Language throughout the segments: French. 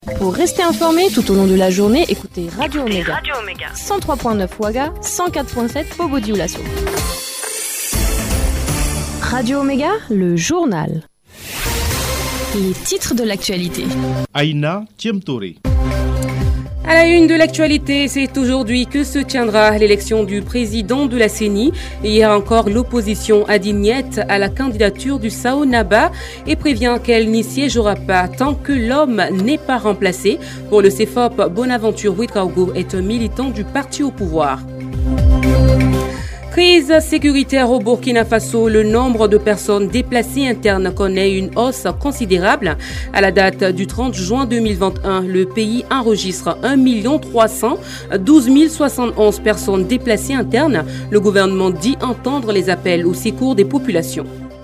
Pour rester informé tout au long de la journée, écoutez Radio Omega. 103.9 Ouaga, 104.7 Bobo Dioulasso. Radio Omega, le journal. Les titres de l'actualité. Aïna Tiemtoré. À la une de l'actualité, c'est aujourd'hui que se tiendra l'élection du président de la CENI. Hier encore, l'opposition a dit niet à la candidature du Sao Naba et prévient qu'elle n'y siégera pas tant que l'homme n'est pas remplacé. Pour le CFOP, Bonaventure Ouedraogo est un militant du parti au pouvoir. Crise sécuritaire au Burkina Faso, le nombre de personnes déplacées internes connaît une hausse considérable. À la date du 30 juin 2021, le pays enregistre 1 312 071 personnes déplacées internes. Le gouvernement dit entendre les appels au secours des populations.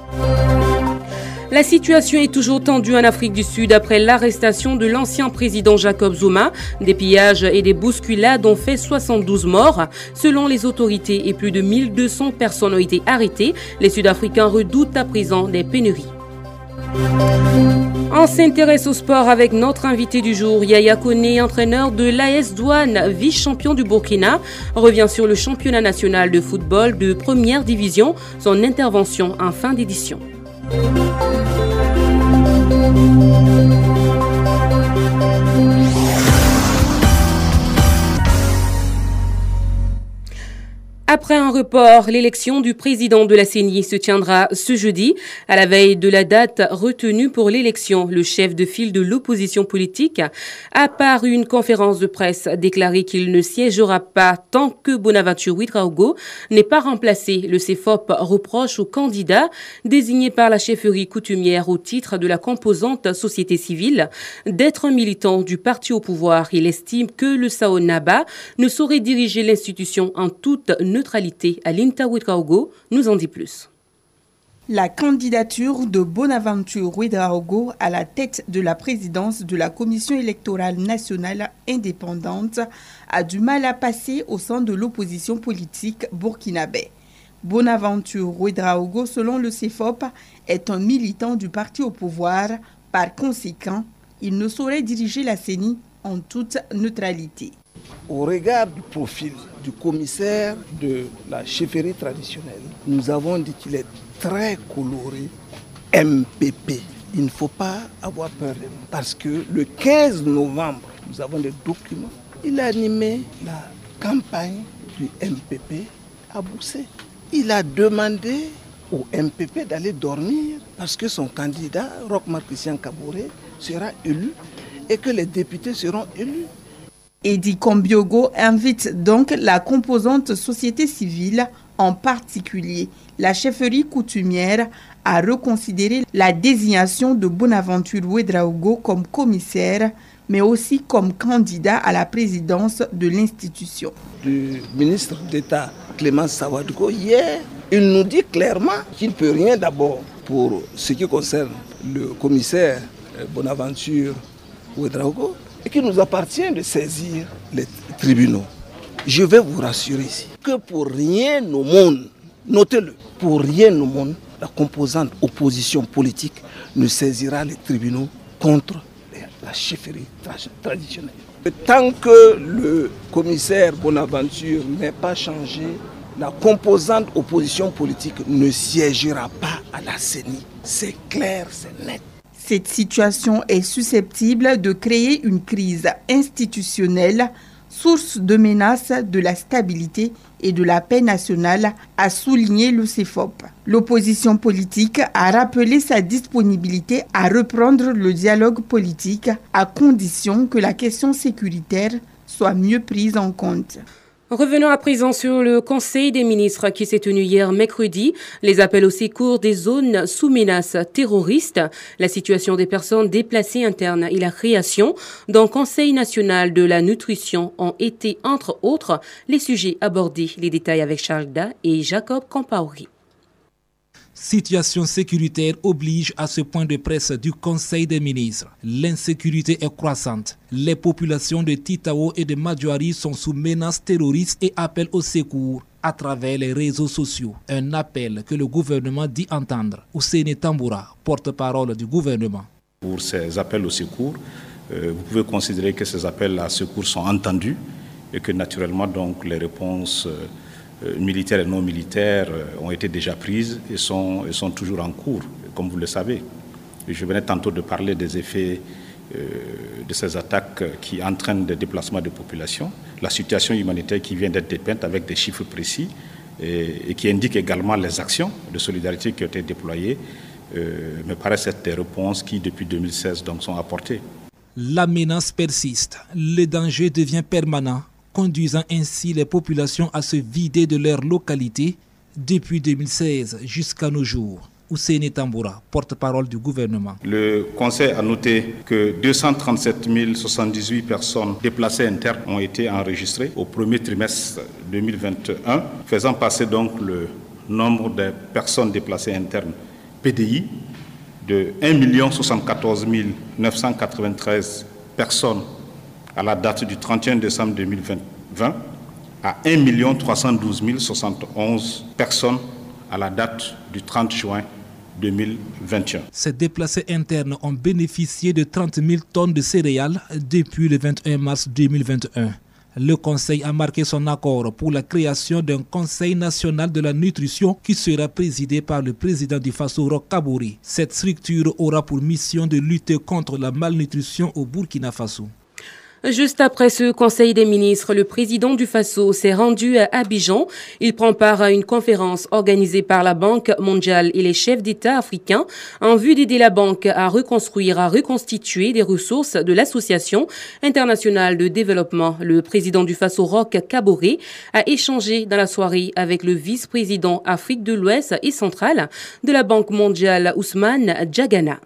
La situation est toujours tendue en Afrique du Sud après l'arrestation de l'ancien président Jacob Zuma. Des pillages et des bousculades ont fait 72 morts. Selon les autorités, et plus de 1200 personnes ont été arrêtées. Les Sud-Africains redoutent à présent des pénuries. On s'intéresse au sport avec notre invité du jour, Yaya Kone, entraîneur de l'AS Douane, vice-champion du Burkina, revient sur le championnat national de football de première division, son intervention en fin d'édition. Après un report, l'élection du président de la CENI se tiendra ce jeudi. À la veille de la date retenue pour l'élection, le chef de file de l'opposition politique a par une conférence de presse déclaré qu'il ne siégera pas tant que Bonaventure Ouedraogo n'est pas remplacé. Le CFOP reproche au candidat désigné par la chefferie coutumière au titre de la composante société civile d'être un militant du parti au pouvoir. Il estime que le Sao Naba ne saurait diriger l'institution en toute neutralité. Alinta Ouedraogo nous en dit plus. La candidature de Bonaventure Ouedraogo à la tête de la présidence de la Commission électorale nationale indépendante a du mal à passer au sein de l'opposition politique burkinabé. Bonaventure Ouedraogo, selon le CFOP, est un militant du parti au pouvoir. Par conséquent, il ne saurait diriger la CENI en toute neutralité. Au regard du profil du commissaire de la chefferie traditionnelle, nous avons dit qu'il est très coloré MPP. Il ne faut pas avoir peur de lui. Parce que le 15 novembre, nous avons des documents. Il a animé la campagne du MPP à Boussé. Il a demandé au MPP d'aller dormir parce que son candidat, Roch-Marc Christian Kaboré, sera élu et que les députés seront élus. Eddy Kombiogo invite donc la composante société civile, en particulier la chefferie coutumière, à reconsidérer la désignation de Bonaventure Ouedraogo comme commissaire, mais aussi comme candidat à la présidence de l'institution. Le ministre d'État Clément Sawadouko, hier, il nous dit clairement qu'il ne peut rien d'abord pour ce qui concerne le commissaire Bonaventure Ouedraogo, et qu'il nous appartient de saisir les tribunaux. Je vais vous rassurer ici que pour rien au monde, notez-le, pour rien au monde, la composante opposition politique ne saisira les tribunaux contre la chefferie traditionnelle. Tant que le commissaire Bonaventure n'est pas changé, la composante opposition politique ne siégera pas à la CENI. C'est clair, c'est net. Cette situation est susceptible de créer une crise institutionnelle, source de menace de la stabilité et de la paix nationale, a souligné le CFOP. L'opposition politique a rappelé sa disponibilité à reprendre le dialogue politique à condition que la question sécuritaire soit mieux prise en compte. Revenons à présent sur le Conseil des ministres qui s'est tenu hier mercredi. Les appels au secours des zones sous menace terroriste, la situation des personnes déplacées internes et la création d'un Conseil national de la nutrition ont été, entre autres, les sujets abordés. Les détails avec Charles Da et Jacob Compaori. Situation sécuritaire oblige à ce point de presse du Conseil des ministres. L'insécurité est croissante. Les populations de Titao et de Madjoari sont sous menace terroriste et appellent au secours à travers les réseaux sociaux. Un appel que le gouvernement dit entendre. Ousseini Tamboura, porte-parole du gouvernement. Pour ces appels au secours, vous pouvez considérer que ces appels à secours sont entendus et que naturellement donc les réponses militaires et non militaires ont été déjà prises et sont toujours en cours, comme vous le savez. Je venais tantôt de parler des effets de ces attaques qui entraînent des déplacements de population, la situation humanitaire qui vient d'être dépeinte avec des chiffres précis et qui indique également les actions de solidarité qui ont été déployées, me paraissent être des réponses qui, depuis 2016, donc, sont apportées. La menace persiste, le danger devient permanent, conduisant ainsi les populations à se vider de leur localité depuis 2016 jusqu'à nos jours. Ousseini Tamboura, porte-parole du gouvernement. Le Conseil a noté que 237 078 personnes déplacées internes ont été enregistrées au premier trimestre 2021, faisant passer donc le nombre de personnes déplacées internes PDI de 1 074 993 personnes à la date du 31 décembre 2020 à 1 312 071 personnes à la date du 30 juin 2021. Ces déplacés internes ont bénéficié de 30 000 tonnes de céréales depuis le 21 mars 2021. Le Conseil a marqué son accord pour la création d'un Conseil national de la nutrition qui sera présidé par le président du Faso, Roch Kaboré. Cette structure aura pour mission de lutter contre la malnutrition au Burkina Faso. Juste après ce Conseil des ministres, le président du Faso s'est rendu à Abidjan. Il prend part à une conférence organisée par la Banque mondiale et les chefs d'État africains en vue d'aider la banque à reconstituer des ressources de l'Association internationale de développement. Le président du Faso, Roch Kaboré, a échangé dans la soirée avec le vice-président Afrique de l'Ouest et centrale de la Banque mondiale, Ousmane Djagana.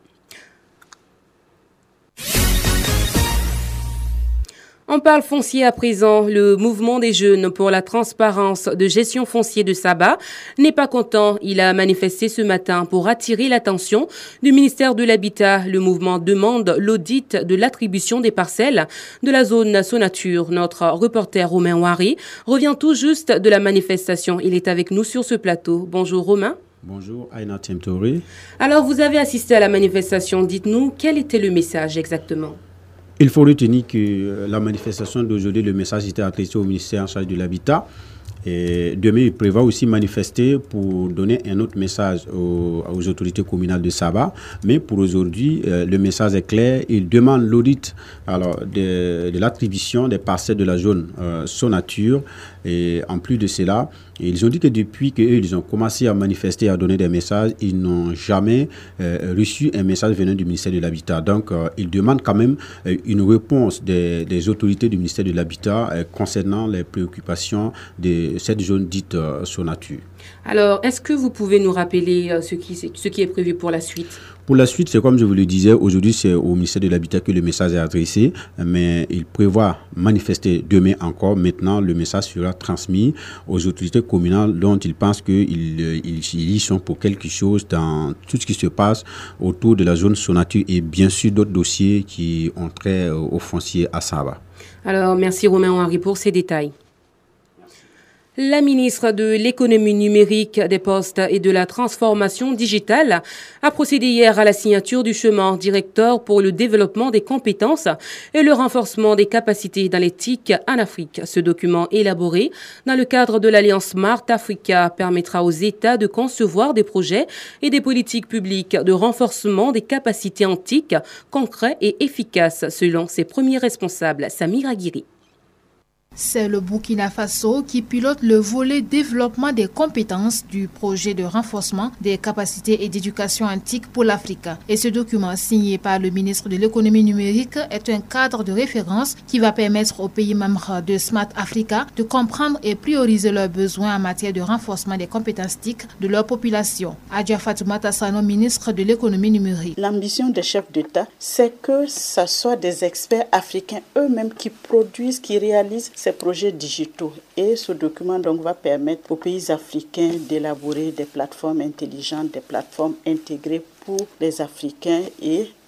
On parle foncier à présent. Le mouvement des jeunes pour la transparence de gestion foncière de Saba n'est pas content. Il a manifesté ce matin pour attirer l'attention du ministère de l'Habitat. Le mouvement demande l'audit de l'attribution des parcelles de la zone Sonature. Notre reporter Romain Ouari revient tout juste de la manifestation. Il est avec nous sur ce plateau. Bonjour Romain. Bonjour Aina Tiemtori. Alors vous avez assisté à la manifestation. Dites-nous quel était le message exactement? Il faut retenir que la manifestation d'aujourd'hui, le message était adressé au ministère en charge de l'Habitat. Et demain, il prévoit aussi manifester pour donner un autre message aux autorités communales de Saba. Mais pour aujourd'hui, le message est clair. Il demande l'audit de l'attribution des parcelles de la zone Sonature. Et en plus de cela, ils ont dit que depuis qu'ils ont commencé à manifester, à donner des messages, ils n'ont jamais reçu un message venant du ministère de l'Habitat. Donc, ils demandent quand même une réponse des autorités du ministère de l'Habitat concernant les préoccupations de cette zone dite Sonature. Alors, est-ce que vous pouvez nous rappeler ce qui est prévu pour la suite? Pour la suite, c'est comme je vous le disais, aujourd'hui c'est au ministère de l'Habitat que le message est adressé, mais il prévoit manifester demain encore. Maintenant, le message sera transmis aux autorités communales dont ils pensent qu'ils y sont pour quelque chose dans tout ce qui se passe autour de la zone Sonature et bien sûr d'autres dossiers qui ont trait au foncier à Saba. Alors, merci Romain Ouari pour ces détails. La ministre de l'économie numérique, des postes et de la transformation digitale a procédé hier à la signature du chemin directeur pour le développement des compétences et le renforcement des capacités dans l'éthique en Afrique. Ce document élaboré dans le cadre de l'Alliance Smart Africa permettra aux États de concevoir des projets et des politiques publiques de renforcement des capacités éthiques concrets et efficaces selon ses premiers responsables. Samir Aguirre. C'est le Burkina Faso qui pilote le volet développement des compétences du projet de renforcement des capacités et d'éducation antique pour l'Afrique. Et ce document signé par le ministre de l'économie numérique est un cadre de référence qui va permettre aux pays membres de Smart Africa de comprendre et prioriser leurs besoins en matière de renforcement des compétences TIC de leur population. Adja Fatoumata Sano, ministre de l'économie numérique. L'ambition des chefs d'État, c'est que ce soit des experts africains eux-mêmes qui produisent, qui réalisent ces projets digitaux. Et ce document donc va permettre aux pays africains d'élaborer des plateformes intelligentes, des plateformes intégrées pour les Africains et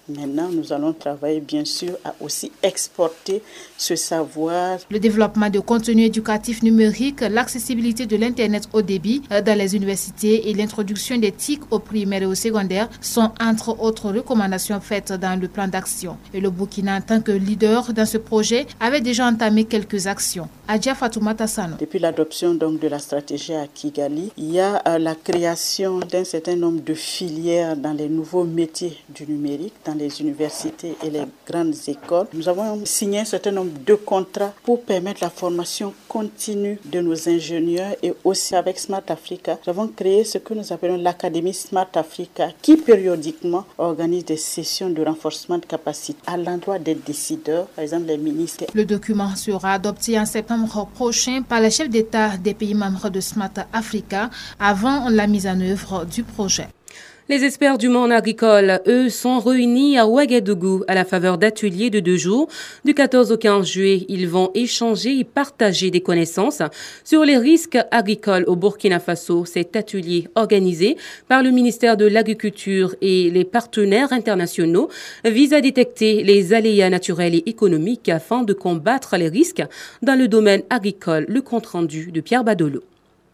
Maintenant, nous allons travailler bien sûr à aussi exporter ce savoir. Le développement de contenus éducatifs numériques, l'accessibilité de l'Internet haut débit dans les universités et l'introduction des TIC au primaire et au secondaire sont entre autres recommandations faites dans le plan d'action. Et le Burkina, en tant que leader dans ce projet, avait déjà entamé quelques actions. Adja Fatoumata Sano. Depuis l'adoption donc de la stratégie à Kigali, il y a la création d'un certain nombre de filières dans les nouveaux métiers du numérique, dans les universités et les grandes écoles. Nous avons signé un certain nombre de contrats pour permettre la formation continue de nos ingénieurs et aussi avec Smart Africa, nous avons créé ce que nous appelons l'Académie Smart Africa qui périodiquement organise des sessions de renforcement de capacité à l'endroit des décideurs, par exemple les ministres. Le document sera adopté en septembre prochain par les chefs d'État des pays membres de Smart Africa avant la mise en œuvre du projet. Les experts du monde agricole, eux, sont réunis à Ouagadougou à la faveur d'ateliers de 2 jours. Du 14 au 15 juillet, ils vont échanger et partager des connaissances sur les risques agricoles au Burkina Faso. Cet atelier organisé par le ministère de l'Agriculture et les partenaires internationaux vise à détecter les aléas naturels et économiques afin de combattre les risques dans le domaine agricole. Le compte-rendu de Pierre Badolo.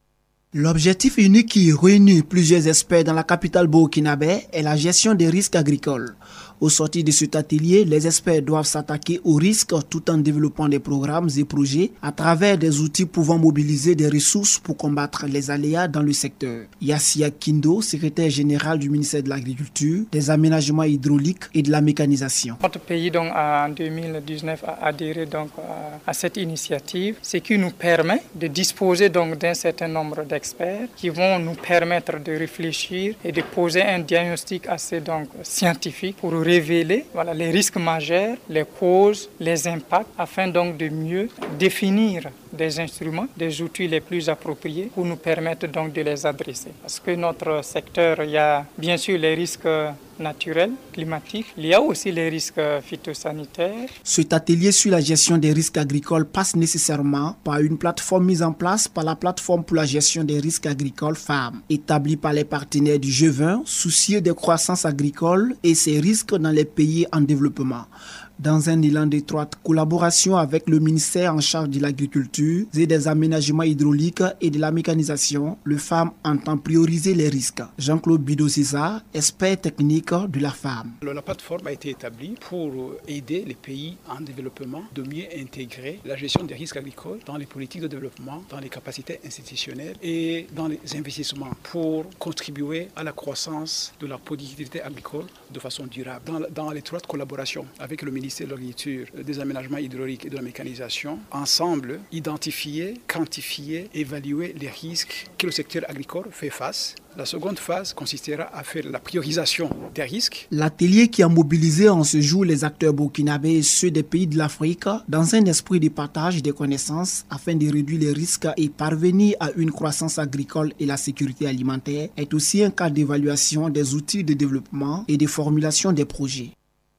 L'objectif unique qui réunit plusieurs experts dans la capitale burkinabé est la gestion des risques agricoles. Au sortir de cet atelier, les experts doivent s'attaquer aux risques tout en développant des programmes et projets à travers des outils pouvant mobiliser des ressources pour combattre les aléas dans le secteur. Yassia Kindo, secrétaire général du ministère de l'Agriculture, des aménagements hydrauliques et de la mécanisation. Notre pays donc, en 2019 a adhéré donc, à cette initiative, ce qui nous permet de disposer donc, d'un certain nombre d'experts qui vont nous permettre de réfléchir et de poser un diagnostic assez donc, scientifique pour révéler les risques majeurs, les causes, les impacts, afin donc de mieux définir des instruments, des outils les plus appropriés pour nous permettre donc de les adresser. Parce que notre secteur, il y a bien sûr les risques naturels, climatiques, il y a aussi les risques phytosanitaires. Cet atelier sur la gestion des risques agricoles passe nécessairement par une plateforme mise en place par la plateforme pour la gestion des risques agricoles FAM, établie par les partenaires du G20, soucieux des croissances agricoles et ses risques dans les pays en développement. Dans un élan d'étroite collaboration avec le ministère en charge de l'agriculture et des aménagements hydrauliques et de la mécanisation, le FAM entend prioriser les risques. Jean-Claude Bidosisa, expert technique de la FAM. La plateforme a été établie pour aider les pays en développement de mieux intégrer la gestion des risques agricoles dans les politiques de développement, dans les capacités institutionnelles et dans les investissements pour contribuer à la croissance de la productivité agricole de façon durable. Dans l'étroite collaboration avec le ministère de l'Agriculture, des aménagements hydrauliques et de la mécanisation, ensemble, identifier, quantifier, évaluer les risques que le secteur agricole fait face. La seconde phase consistera à faire la priorisation des risques. L'atelier qui a mobilisé en ce jour les acteurs burkinabés et ceux des pays de l'Afrique dans un esprit de partage des connaissances afin de réduire les risques et parvenir à une croissance agricole et la sécurité alimentaire est aussi un cas d'évaluation des outils de développement et de formulation des projets.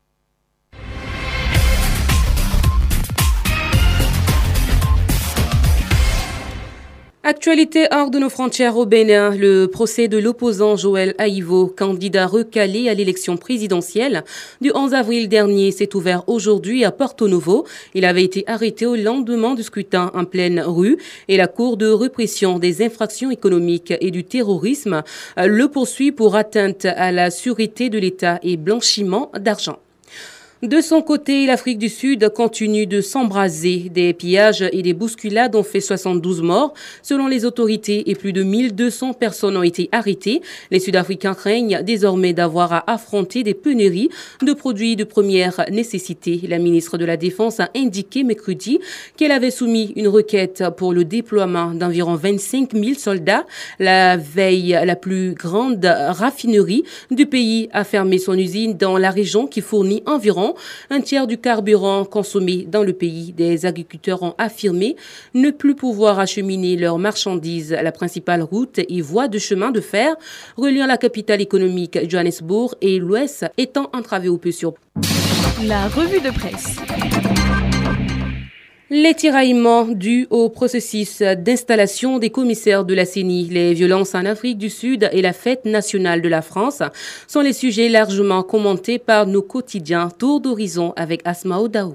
Actualité hors de nos frontières au Bénin, le procès de l'opposant Joël Aïvo, candidat recalé à l'élection présidentielle du 11 avril dernier, s'est ouvert aujourd'hui à Porto Novo. Il avait été arrêté au lendemain du scrutin en pleine rue et la Cour de répression des infractions économiques et du terrorisme le poursuit pour atteinte à la sûreté de l'État et blanchiment d'argent. De son côté, l'Afrique du Sud continue de s'embraser. Des pillages et des bousculades ont fait 72 morts selon les autorités et plus de 1200 personnes ont été arrêtées. Les Sud-Africains craignent désormais d'avoir à affronter des pénuries de produits de première nécessité. La ministre de la Défense a indiqué mercredi qu'elle avait soumis une requête pour le déploiement d'environ 25 000 soldats. La veille, la plus grande raffinerie du pays a fermé son usine dans la région qui fournit environ un tiers du carburant consommé dans le pays. Des agriculteurs ont affirmé ne plus pouvoir acheminer leurs marchandises. La principale route et voie de chemin de fer reliant la capitale économique Johannesburg et l'Ouest étant entravée au peu sur. La revue de presse. Les tiraillements dus au processus d'installation des commissaires de la CENI, les violences en Afrique du Sud et la fête nationale de la France sont les sujets largement commentés par nos quotidiens. Tour d'horizon avec Asma Odaou.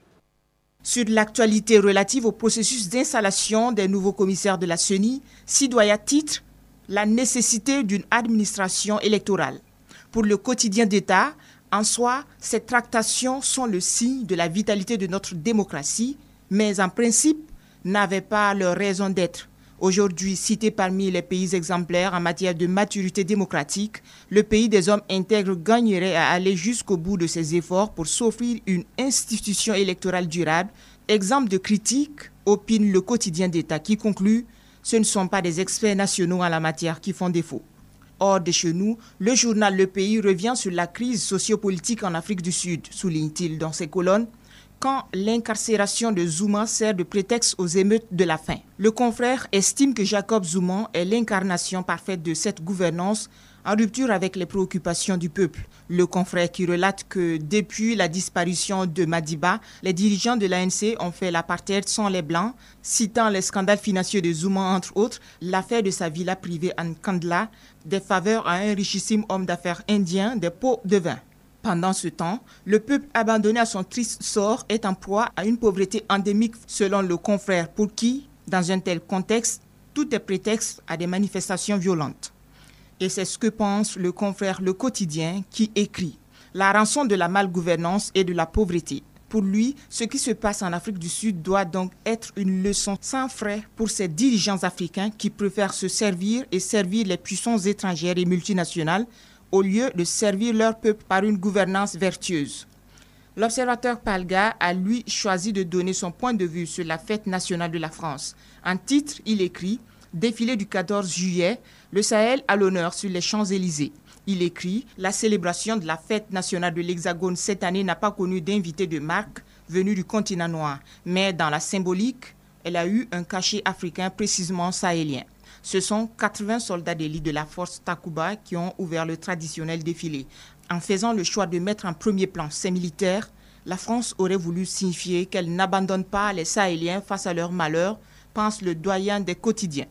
Sur l'actualité relative au processus d'installation des nouveaux commissaires de la CENI, Sidoya titre la nécessité d'une administration électorale. Pour le quotidien d'État, en soi, ces tractations sont le signe de la vitalité de notre démocratie, mais en principe, n'avaient pas leur raison d'être. Aujourd'hui, cité parmi les pays exemplaires en matière de maturité démocratique, le pays des hommes intègres gagnerait à aller jusqu'au bout de ses efforts pour s'offrir une institution électorale durable. Exemple de critique, opine le quotidien d'État qui conclut « Ce ne sont pas des experts nationaux en la matière qui font défaut ». Hors de chez nous, le journal Le Pays revient sur la crise sociopolitique en Afrique du Sud, souligne-t-il dans ses colonnes, quand l'incarcération de Zuma sert de prétexte aux émeutes de la faim. Le confrère estime que Jacob Zuma est l'incarnation parfaite de cette gouvernance en rupture avec les préoccupations du peuple. Le confrère qui relate que depuis la disparition de Madiba, les dirigeants de l'ANC ont fait l'apartheid sans les Blancs, citant les scandales financiers de Zuma entre autres, l'affaire de sa villa privée en Kandla, des faveurs à un richissime homme d'affaires indien, des pots de vin. Pendant ce temps, le peuple abandonné à son triste sort est en proie à une pauvreté endémique selon le confrère pour qui, dans un tel contexte, tout est prétexte à des manifestations violentes. Et c'est ce que pense le confrère Le Quotidien qui écrit « La rançon de la malgouvernance et de la pauvreté ». Pour lui, ce qui se passe en Afrique du Sud doit donc être une leçon sans frais pour ces dirigeants africains qui préfèrent se servir et servir les puissances étrangères et multinationales au lieu de servir leur peuple par une gouvernance vertueuse. L'observateur Palga a lui choisi de donner son point de vue sur la fête nationale de la France. En titre, il écrit « Défilé du 14 juillet, le Sahel à l'honneur sur les Champs-Élysées ». Il écrit « La célébration de la fête nationale de l'Hexagone cette année n'a pas connu d'invités de marque venus du continent noir, mais dans la symbolique, elle a eu un cachet africain précisément sahélien. Ce sont 80 soldats d'élite de la force Takuba qui ont ouvert le traditionnel défilé. En faisant le choix de mettre en premier plan ces militaires, la France aurait voulu signifier qu'elle n'abandonne pas les Sahéliens face à leur malheur, pense le doyen des quotidiens.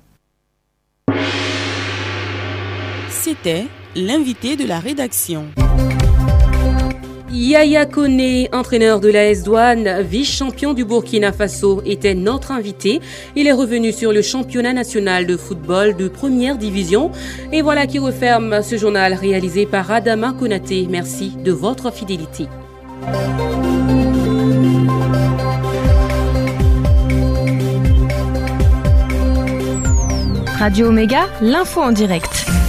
C'était l'invité de la rédaction. Yaya Kone, entraîneur de l'AS Douane, vice-champion du Burkina Faso, était notre invité. Il est revenu sur le championnat national de football de première division. Et voilà qui referme ce journal réalisé par Adama Konaté. Merci de votre fidélité. Radio Omega, l'info en direct.